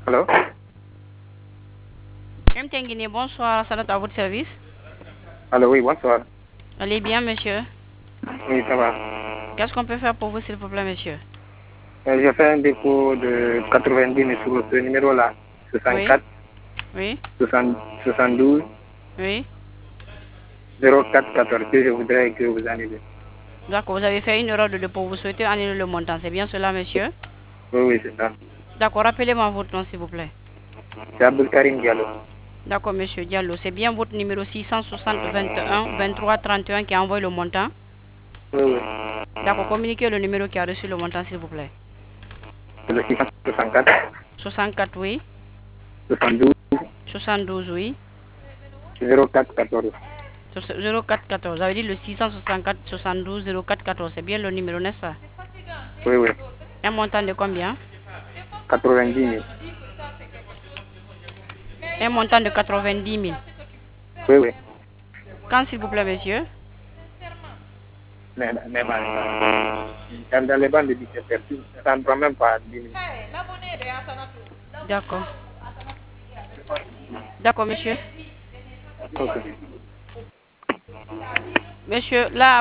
Allô? Mtengini, bonsoir, Salat à votre service. Allô, oui, bonsoir. Allez bien, monsieur. Oui, ça va. Qu'est-ce qu'on peut faire pour vous, s'il vous plaît, monsieur? J'ai fait un dépôt de 90 000 sur ce numéro-là. Oui, 64 oui, 60 72 oui. 04 14 que je voudrais que vous annulez. D'accord, vous avez fait une erreur de dépôt. Vous souhaitez annuler le montant. C'est bien cela, monsieur? Oui, oui, c'est ça. D'accord, rappelez-moi votre nom, s'il vous plaît. C'est Abdul Karim Diallo. D'accord, monsieur Diallo. C'est bien votre numéro 660 21 23 31 qui a envoyé le montant? Oui, oui. D'accord, communiquez le numéro qui a reçu le montant, s'il vous plaît. C'est le 664 64, oui. 72 72, oui. 04 14. 04 14. Vous avez dit le 664 72 04 14. C'est bien le numéro, n'est-ce pas? Oui, oui. Un montant de combien? 90 000. Un montant de 90 000. Oui, oui. Quand, s'il vous plaît, monsieur? Mais dans les bandes de 17 heures, ça ne prend même pas 10 minutes. D'accord. D'accord, monsieur. Ok. Monsieur, là,